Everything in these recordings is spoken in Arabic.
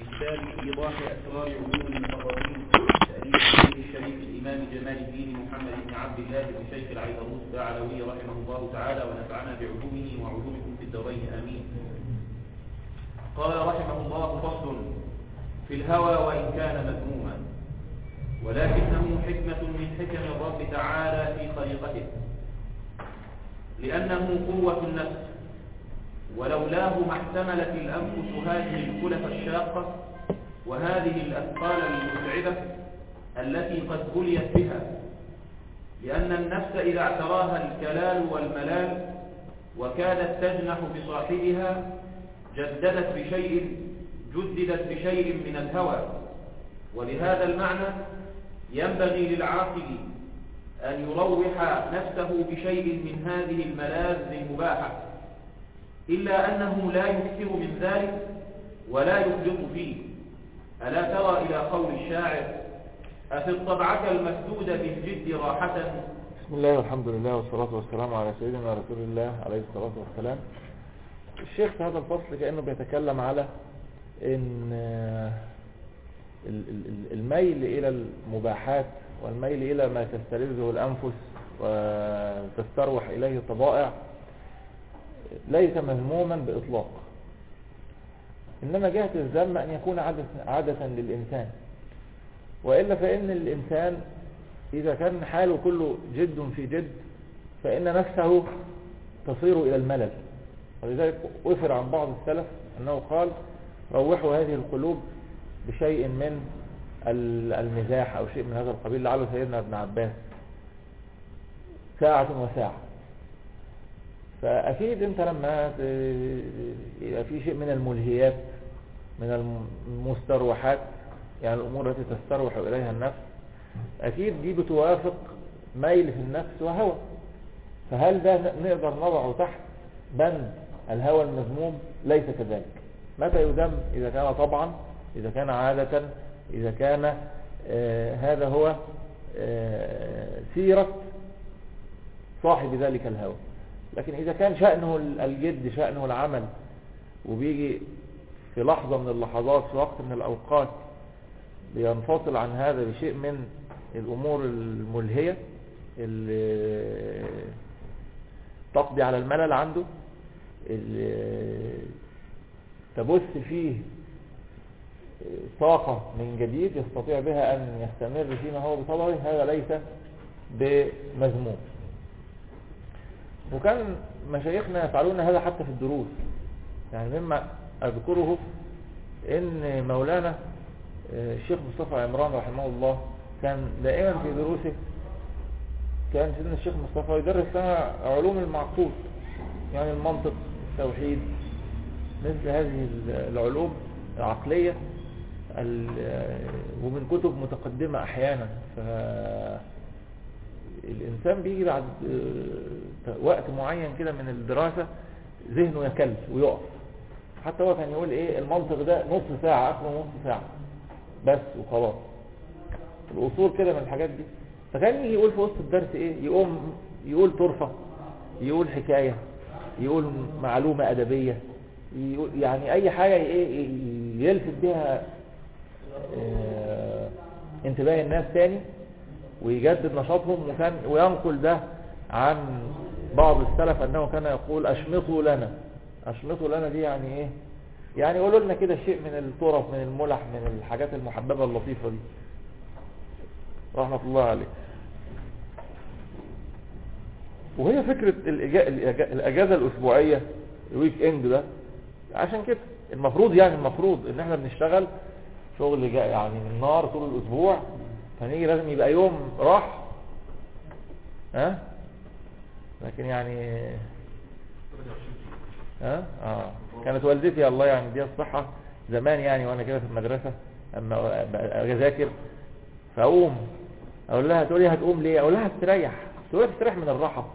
كتاب إيضاح أسرار علوم المقربين تأليف الشيخ الشريف الإمام جمال الدين محمد بن عبد الله بن شيخ العيدروس الثعلوي رحمه الله تعالى ونفعنا بعلومه وعلومكم في الدارين آمين. قال رحمه الله: فصل في الهوى وإن كان مذموما، ولكنه حكمة من حكم الرب تعالى في خليقته، لأنه قوة النفس، ولولاه ما احتملت الأنفس هذه الكلف الشاقة وهذه الأثقال المتعبة التي قد بليت بها، لأن النفس إذا اعتراها الكلال والملال وكادت تجنح بصاحبها جددت بشيء من الهوى. ولهذا المعنى ينبغي للعاقل أن يروح نفسه بشيء من هذه الملاذ المباحة، إلا أنه لا يكثر من ذلك ولا يفرط فيه. ألا ترى إلى قول الشاعر: أفي الطبعك المسدود بالجد راحة. بسم الله والحمد لله والصلاة والسلام على سيدنا رسول الله عليه الصلاة والسلام. الشيخ في هذا الفصل كأنه بيتكلم على إن الميل إلى المباحات والميل إلى ما تستلذه الأنفس وتستروح إليه الطبائع ليس مذموما بإطلاق، إنما جهة الذم أن يكون عادة للإنسان، وإلا فإن الإنسان إذا كان حاله كله جد في جد فإن نفسه تصير إلى الملل. ولذلك أثر عن بعض السلف أنه قال: روحوا هذه القلوب بشيء من المزاح أو شيء من هذا القبيل، لعله سيدنا ابن عباس، ساعة وساعة. فأكيد أنت لما يبقى في شيء من الملهيات من المستروحات، يعني الأمور التي تستروح إليها النفس، أكيد دي بتوافق ميل في النفس وهوى. فهل ده نقدر نضعه تحت بند الهوى المذموم؟ ليس كذلك. متى يذم؟ إذا كان طبعا، إذا كان عادة، إذا كان هذا هو سيرة صاحب ذلك الهوى. لكن إذا كان شأنه الجد، شأنه العمل، وبيجي في لحظة من اللحظات، في وقت من الأوقات، بينفصل عن هذا بشيء من الأمور الملهية اللي تقضي على الملل عنده، اللي تبث فيه طاقة من جديد يستطيع بها أن يستمر فيما هو بطبعه، هذا ليس بمذموم. وكان مشايخنا يفعلون هذا حتى في الدروس. يعني مما أذكره إن مولانا الشيخ مصطفى عمران رحمه الله كان دائما في دروسه، كان سيدنا الشيخ مصطفى يدرس لنا علوم المعقول، يعني المنطق، التوحيد، مثل هذه العلوم العقلية، ومن كتب متقدمة أحيانا. فالإنسان بيجي بعد وقت معين كده من الدراسة ذهنه يكل ويقف. حتى هو كان يقول إيه، المنطق ده نص ساعة، أخره نص ساعة بس وخلاص، الأصول كده من الحاجات دي. فكان يجي يقول في وسط الدرس إيه، يقوم يقول طرفة، يقول حكاية، يقول معلومة أدبية، يقول يعني أي حاجة يلفت بها انتباه الناس تاني ويجدد نشاطهم. وينقل ده عن بعض السلف أنه كان يقول: أشمطوا لنا. أشمطوا لنا دي يعني إيه؟ يعني يقولوا لنا كده شيء من الطرف، من الملح، من الحاجات المحببة اللطيفة دي، رحمة الله عليه. وهي فكرة الأجازة الأسبوعية، الويك اند ده، عشان كده المفروض ان احنا بنشتغل شغل يعني من النار طول الأسبوع، فنيجي لازم يبقى يوم راح. لكن يعني كانت والدتي الله يعني دي الصحة زمان، يعني وانا كده في المدرسة اما اذاكر فاقوم اقول لها، تقول لي هتقوم ليه؟ اقول لها استريح. تقول لي استريح من الراحة.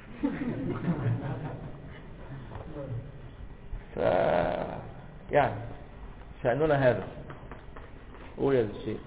يعني شأننا هذا. قول يا الشيخ.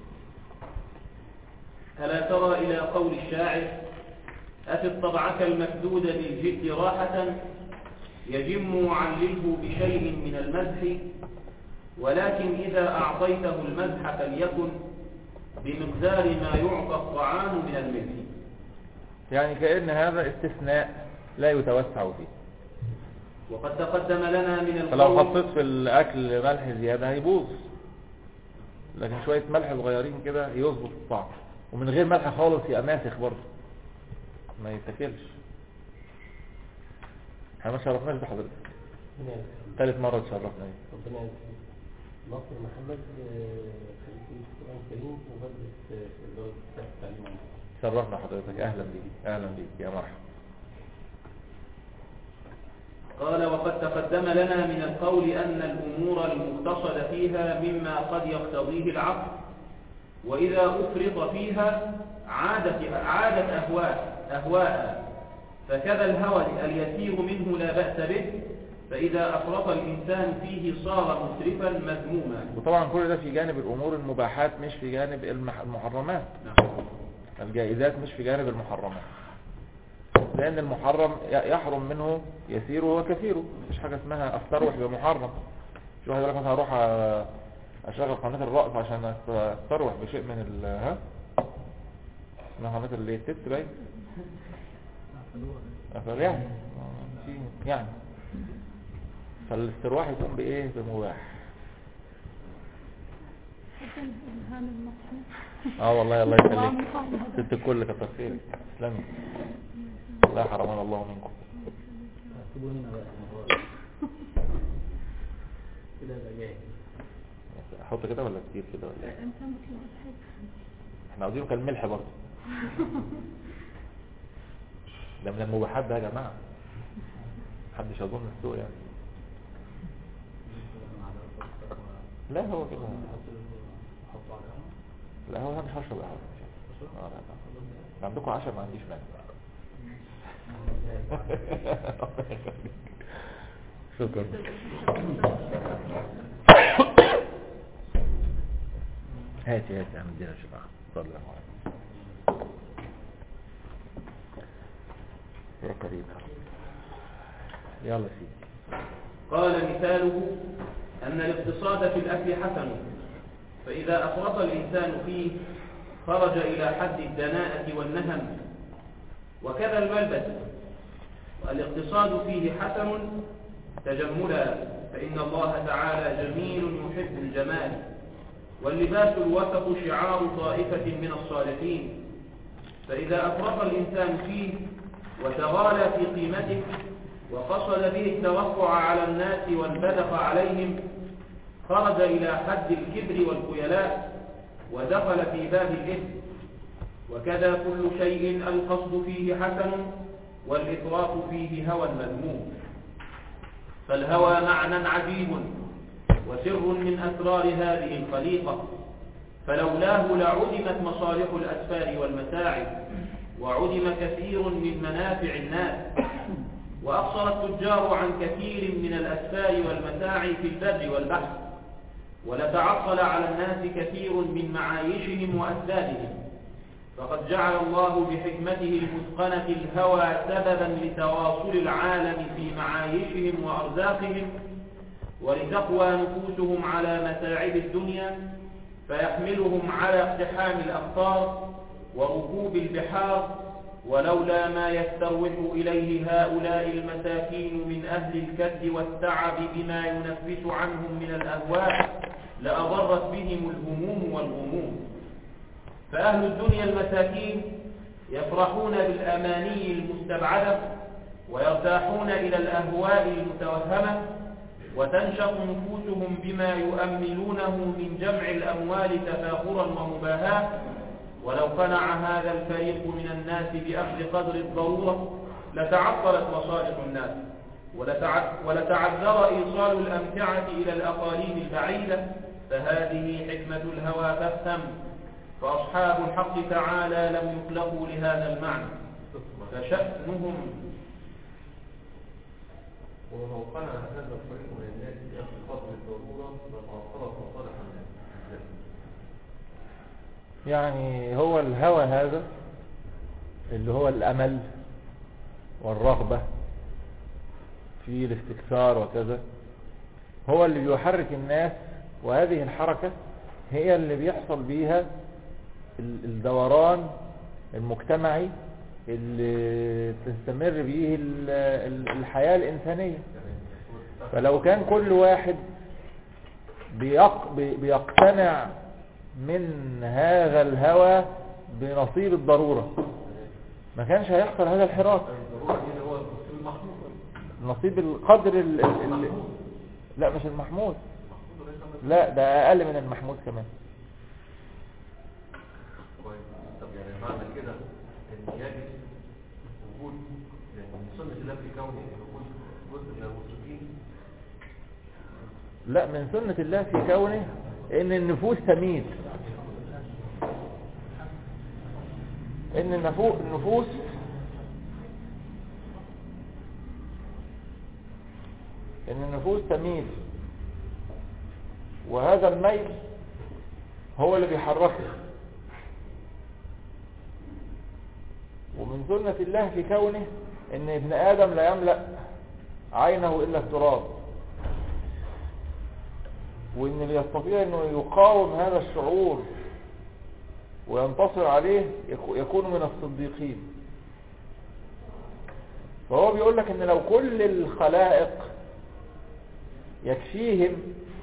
ألا ترى إلى قول الشاعر: أفي الطبعك المسدود بالجد راحة، يجم علله بشيء من المزح، ولكن إذا أعطيته المزح فليكن بمقدار ما يعطى الطعام من الملح. يعني كأن هذا استثناء لا يتوسع فيه. وقد تقدم لنا من فلو القول حطيت في الأكل ملح زيادة هيبوظ، لكن شوية ملح صغيرين كده يظبط الطعم، ومن غير ملح خالص يبقى ماسخ برضه ما يتاكلش. احنا ما شرفناش بحضرتك، ثالث مرة تشرفنا. ربنا يسلمك. ناصر محمد خليفي القرآن الكريم ومدرس في إدارة التعليم. شرفنا حضرتك، أهلا بيك أهلا بيك يا مرحبا. قال وقد تقدم لنا من القول أن الأمور المقتصد فيها مما قد يقتضيه العقل، وإذا أفرط فيها عادت أهواء، فكذا الهوى اليسير منه لا بأس به، فإذا أفرط الإنسان فيه صار مسرفا مذموما. وطبعا كل ده في جانب الأمور المباحات مش في جانب المحرمات. الجائزات مش في جانب المحرمات، لأن المحرم يحرم منه يسيره وكثيره. مش حاجة اسمها أستروح بمحرم. شو واحد يقول لك مثلا أروح أشغل قناة الرأس عشان أستروح بشيء من اسمها قناة اللي التت باين يعني فالاسترواح يكون بإيه؟ بمباح. والله الله يخليك ست الكل كتر خيرك. تسلمي، لا حرمنا الله منكم. احط كده ولا كتير كده ولا ايه؟ احنا عاوزينه كالملح برضه. ده من المباحات ده يا جماعه، محدش يظن السوء يعني. لا هو كده، لا هو انا مش هشرب قهوه. لا عندكم عشاء ما عنديش مانع. شكرا. هاتي اعمل دينا شباب. اتفضل يا كريم. يلا سيدي. قال مثاله أن الاقتصاد في الأكل حسن، فإذا أفرط الإنسان فيه خرج إلى حد الدناءة والنهم. وكذا الملبس، والاقتصاد فيه حسن تجملا، فإن الله تعالى جميل يحب الجمال. واللباس الوسط شعار طائفة من الصالحين، فإذا أفرط الإنسان فيه وتغالى في قيمته وقصد به الترفع على الناس والبذخ عليهم خرج إلى حد الكبر والخيلاء ودخل في باب الإثم. وكذا كل شيء القصد فيه حسن والإفراط فيه هوى مذموم. فالهوى معنى عجيب وسر من أسرار هذه الخليقة، فلولاه لعدمت مصالح الأسفار والمتاعب، وعدم كثير من منافع الناس، وأقصر التجار عن كثير من الأسفار والمتاع في البر والبحر، ولتعطل على الناس كثير من معايشهم وأسبابهم. فقد جعل الله بحكمته المتقنة الهوى سببا لتواصل العالم في معايشهم وأرزاقهم، ولتقوى نفوسهم على متاعب الدنيا، فيحملهم على اقتحام الأقطار وركوب البحار. ولولا ما يستروح إليه هؤلاء المساكين من أهل الكد والتعب بما ينفس عنهم من الأهواء لأضرت بهم الهموم والغموم. فأهل الدنيا المساكين يفرحون بالأماني المستبعدة ويرتاحون إلى الأهواء المتوهمة، وتنشط نفوسهم بما يؤملونه من جمع الأموال تفاخرا ومباهاة. ولو قنع هذا الفريق من الناس بأخذ قدر الضرورة لتعطلت مصالح الناس، ولتعذر إيصال الأمتعة إلى الأقاليم البعيدة. فهذه حكمة الهوى فافهم، فأصحاب الحق تعالى لم يخلقوا لهذا المعنى، فشأنهم. ولو قنع هذا الفريق من الناس بأخذ قدر الضرورة لتعطلت مصالح الناس. يعني هو الهوى هذا اللي هو الأمل والرغبة في الاستكثار وكذا، هو اللي بيحرك الناس وهذه الحركة هي اللي بيحصل بيها الدوران المجتمعي اللي تستمر به الحياة الإنسانية. فلو كان كل واحد بيقتنع من هذا الهوى بنصيب الضرورة ما كانش هيحصل هذا الحراك. نصيب القدر لا مش المحمود، لا ده أقل من المحمود كمان. طب يعني معنى كده ان يجب وجود يعني سنة الله في كونه وجود جزء من المشركين؟ لا، من سنة الله في كونه ان النفوس تميل، ان النفوس تميل، وهذا الميل هو اللي بيحركه. ومن سنة الله في كونه ان ابن آدم لا يملأ عينه إلا التراب، وان اللي يستطيع انه يقاوم هذا الشعور وينتصر عليه يكون من الصديقين. فهو بيقول لك ان لو كل الخلائق يكفيهم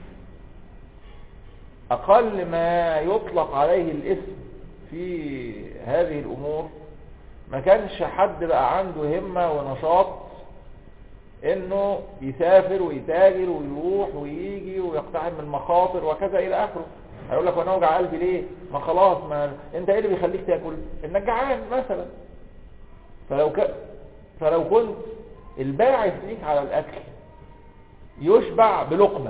اقل ما يطلق عليه الاسم في هذه الامور ما كانش حد بقى عنده همة ونشاط انه يسافر ويتاجر ويروح ويجي ويقتحم المخاطر وكذا الى اخره. هيقول لك وانا اوجع قلبي ليه؟ ما خلاص، ما انت ايه اللي بيخليك تاكل؟ انك جعان مثلا. فلو كنت الباعث ليك على الاكل يشبع بلقمة،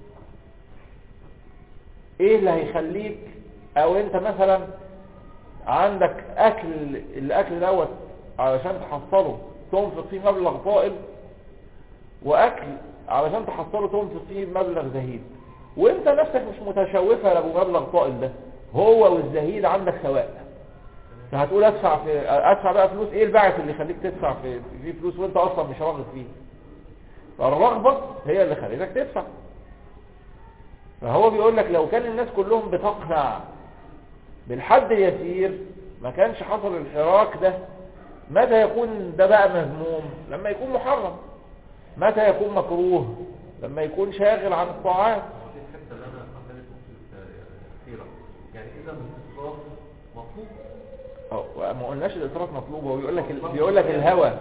ايه اللي هيخليك؟ او انت مثلا عندك الاكل دوت علشان تحصله تنفق فيه مبلغ طائل، واكل علشان تحصله تنفق فيه مبلغ زهيد، وانت نفسك مش متشوفها لابو مبلغ طائل ده، هو والزهيد عندك سواء. فهتقول ادفع بقى فلوس؟ ايه الباعث اللي يخليك تدفع في فلوس وانت اصلا مش راغب فيه؟ فالرغبة هي اللي خليتك تدفع. فهو بيقول لك لو كان الناس كلهم بتقنع بالحد اليسير ما كانش حصل الحراك ده. متى يكون ده بقى مذموم؟ لما يكون محرم. متى يكون مكروه؟ لما يكون شاغل عن الطاعات. الحته اللي انا عملت كثيره يعني اذا الاسراف مطلوب. ما قلناش الاسراف مطلوب. هو بيقول لك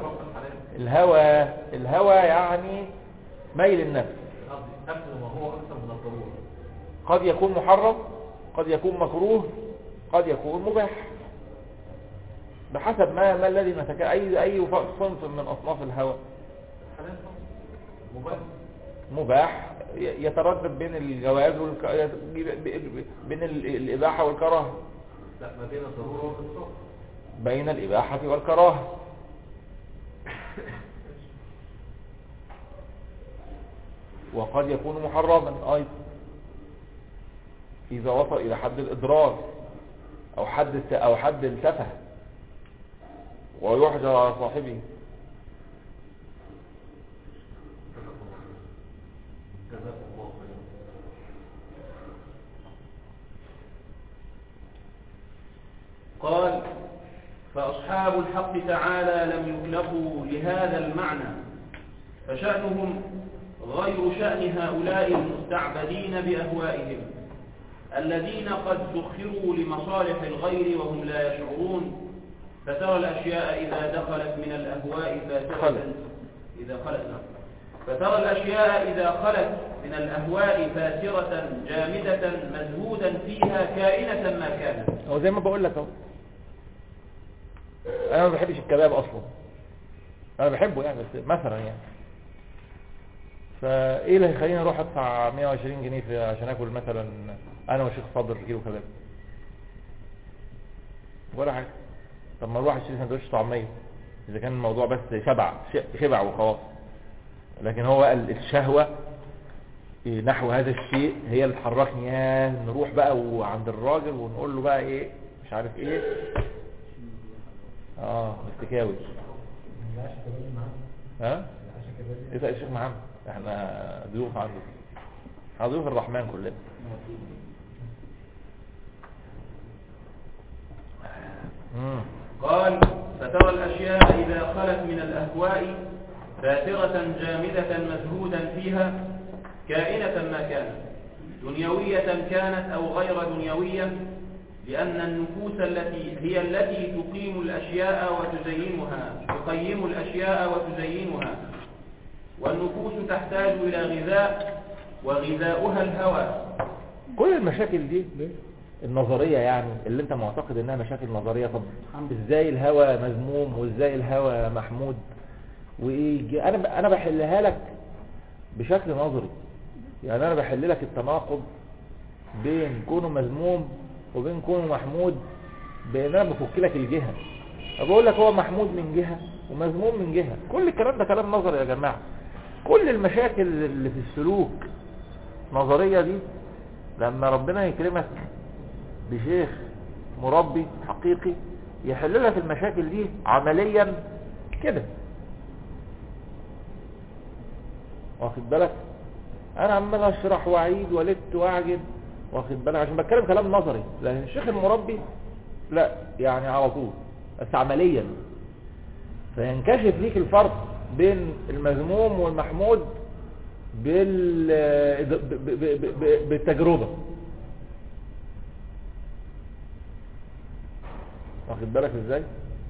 الهوى يعني ميل النفس. قبل ما هو اكثر من الضروره. قد يكون محرم، قد يكون مكروه، قد يكون مباح، بحسب ما الذي اي صنف من اصناف الهوى. مباح يتردد بين الجواز بين الاباحه والكراهه. لا، ما بين الضروره والاسراف. بين الاباحه والكراهه. وقد يكون محرما ايضا اذا وصل الى حد الاضرار او حد السفه ويحجر على صاحبه. قال: فأصحاب الحق تعالى لم يخلقوا لهذا المعنى، فشأنهم غير شأن هؤلاء المستعبدين بأهوائهم الذين قد سخروا لمصالح الغير وهم لا يشعرون. فترى الأشياء إذا دخلت من الأهواء فاسرة جامدة مزهودا فيها كائنة ما كانت. هو زي ما بقول لك اهو، انا ما بحبش الكباب اصلا، انا بحبه يعني بس مثلا يعني. فايه اللي هيخليني اروح ادفع 120 جنيه عشان اكل مثلا انا وشيخ صدر كيلو كباب؟ ولا حاجه. طب ما اروح اشتري سندوتش طعميه اذا كان الموضوع بس شبع وخلاص. لكن هو الشهوه نحو هذا الشيء هي اللي تحركني. نروح بقى وعند الراجل ونقول له بقى ايه مش عارف ايه مستكاوي. اسأل الشيخ محمد، احنا ضيوف عنده ضيوف الرحمن كلنا. قال فترى الأشياء إذا خلت من الأهواء فاترة جامدة مزهودا فيها كائنة ما كانت، دنيوية كانت أو غير دنيوية، لأن النفوس هي التي تقيم الأشياء وتزينها، والنفوس تحتاج إلى غذاء وغذاؤها الهوى. كل المشاكل دي النظرية يعني اللي انت معتقد انها مشاكل نظرية، طب ازاي الهوى مذموم وازاي الهوى محمود وايه؟ انا بحلها لك بشكل نظري، يعني انا بحل لك التناقض بين كونه مذموم وبين كونه محمود، بان انا بفك لك الجهة، بقول لك هو محمود من جهة ومذموم من جهة. كل الكلام ده كلام نظري يا جماعة. كل المشاكل اللي في السلوك نظرية دي، لما ربنا يكرمك بشيخ مربي حقيقي يحل لك المشاكل دي عمليا كده، واخد بالك؟ انا عمال اشرح واعيد والت واعجب، واخد بالك؟ عشان بتكلم كلام نظري. لكن الشيخ المربي لا، يعني على طول بس عمليا، فينكشف ليك الفرق بين المذموم والمحمود بالتجربة، واخد بالك ازاي؟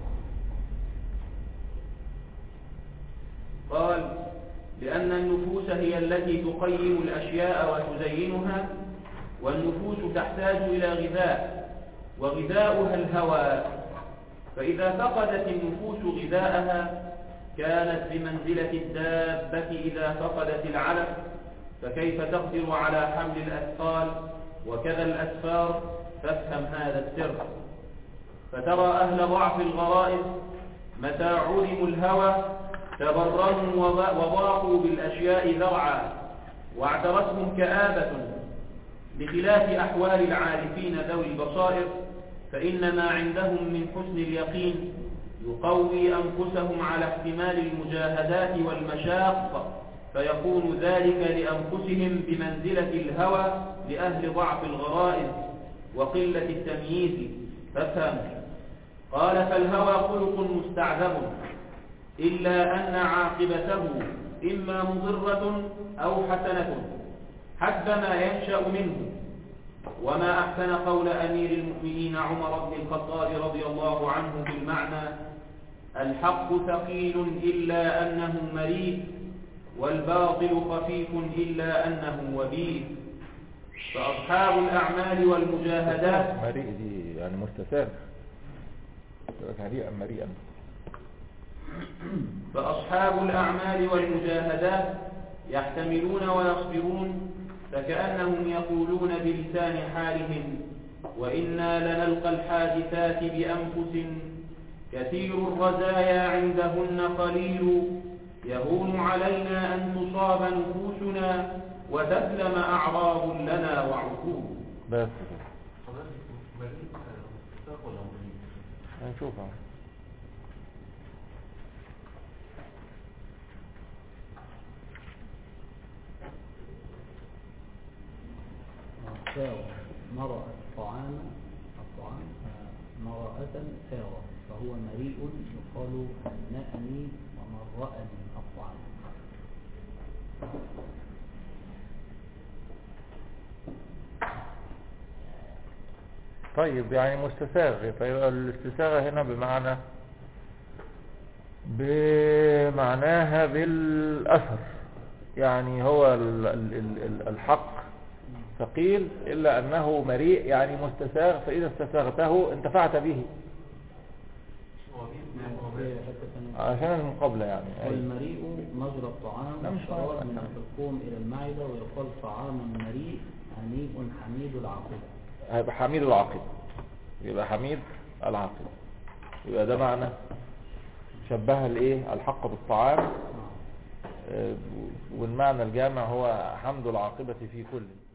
قال لأن النفوس هي التي تقيم الأشياء وتزينها، والنفوس تحتاج إلى غذاء وغذاؤها الهوى، فإذا فقدت النفوس غذاءها كانت بمنزلة الدابة إذا فقدت العلف، فكيف تقدر على حمل الأثقال وكذا الأسفار؟ فافهم هذا السر. فترى أهل ضعف الغرائز متى علموا الهوى تبرموا وضاقوا بالأشياء ذرعا واعترتهم كآبة، بخلاف أحوال العارفين ذوي البصائر، فإن ما عندهم من حسن اليقين يقوي أنفسهم على احتمال المجاهدات والمشاق، فيكون ذلك لأنفسهم بمنزلة الهوى لأهل ضعف الغرائز وقلة التمييز. فافهم. قال فالهوى خلق مستعذب، إلا أن عاقبته إما مضرة أو حسنة حسب ما ينشأ منه. وما أحسن قول أمير المؤمنين عمر بن الخطاب رضي الله عنه في المعنى: الحق ثقيل إلا أنه مريء، والباطل خفيف إلا أنه وبيل. فأصحاب الأعمال والمجاهدات مريء دي يعني مستساغ، مريئا. فأصحاب الأعمال والمجاهدات يحتملون ويصبرون، فكأنهم يقولون بلسان حالهم: وإنا لنلقى الحادثات بأنفس، كثير الرزايا عندهن قليل، يهون علينا أن تصاب نفوسنا وتسلم أعراض لنا وعقول. بس هنشوفها. مرأ الطعام مرأة ساوى، فهو مريء يقال هنأني ومن رأني الطعام. طيب يعني مستساغ، فيبقى الاستساغة هنا بمعناها بالأثر، يعني هو الحق ثقيل إلا أنه مريء، يعني مستساغ، فإذا استساغته انتفعت به عشان المقابلة يعني. والمريء مجرى الطعام والشراب من الحلقوم إلى المعدة، ويقال طعام مريء هنيء حميد العاقبة. هيبقى حميد العاقبة، يبقى حميد العاقبة، يبقى ده معنى شبه الايه الحق بالطعام، والمعنى الجامع هو حمد العاقبة في كل